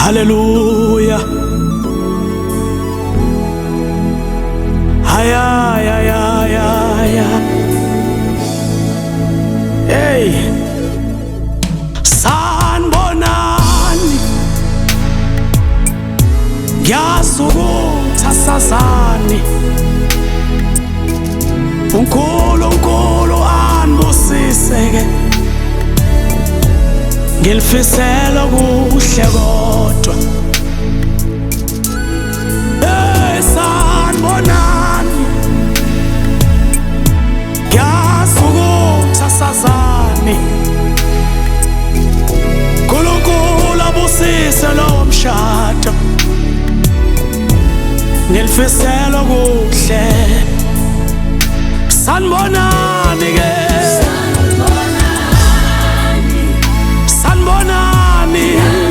Hallelujah. Ay, ay, ay, ay, ay, ay. Hey. Sanibonani. Ngiyasukuthi asazani. uNkulunkulu anibusiseke. Ngilifisela kuhle kodwa. Hey, sanibonani. Ngiyasukuthi asazani. uNkulunkulu abusise lo mshado. Ngilifisela kuhle. Sanibonani ke. Sanibonani.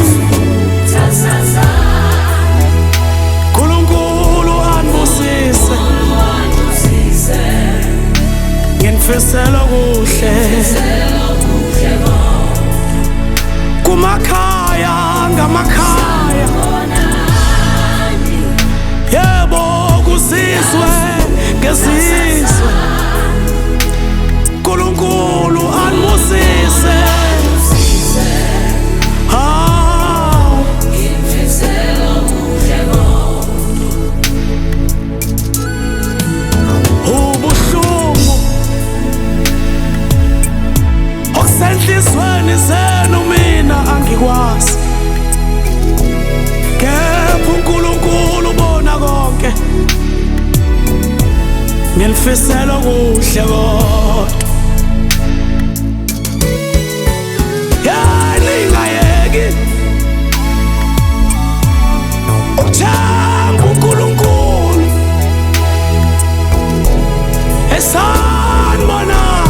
uNkulunkulu anibusise. Ngilifisela kuhle. Kumakhaya ngamakhaya. Yebo kuzizwe ngezizwe. uNkulunkulu anibusise. Ubuhlungu okusenhlizweni zenu mina angikwazi, kepha uNkulunkulu ubona konke. Ngilifisela kuhle kodwa. Ningayeki ukuthemba uNkulunkulu. Sanibonani.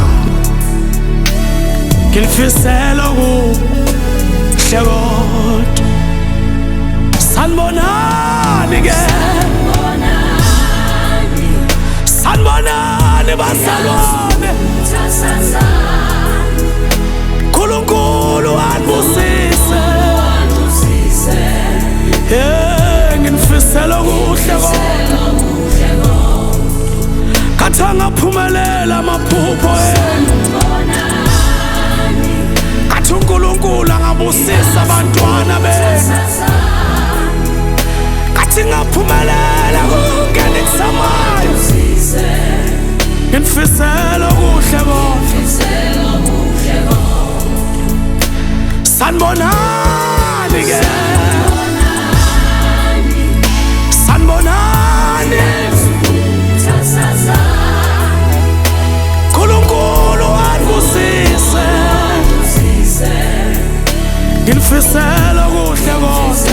Ngilifisela kuhle kodwa. Sanibonani ke. Sanibonani bazalwane. uNkulunkulu anibusise. Ngilifisela kuhle kodwa. Kathi angaphumelela amaphupho enu. Kathi uNkulunkulu angabusisa abantwana benu. Kathi ngaphumelela konke enikuthamayo. Ngilifisela kuhle kodwa. Sanibonani ke. Sanibonani. uNkulunkulu anibusise. Ngilifisela kuhle kodwa.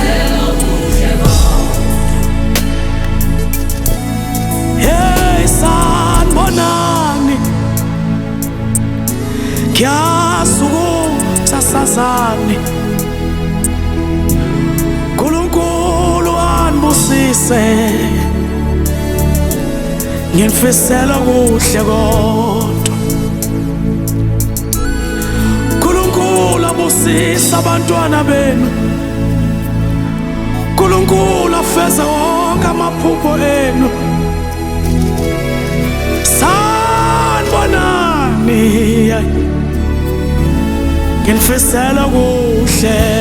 Hey, sanibonani. Ngiyasukuthi asazani. uNkulunkulu anibusise. Ngilifisela kuhle kodwa. uNkulunkulu abusise abantwana benu. uNkulunkulu afeze wonke amaphupho enu. Sanibonani. Ngilifisela kuhle.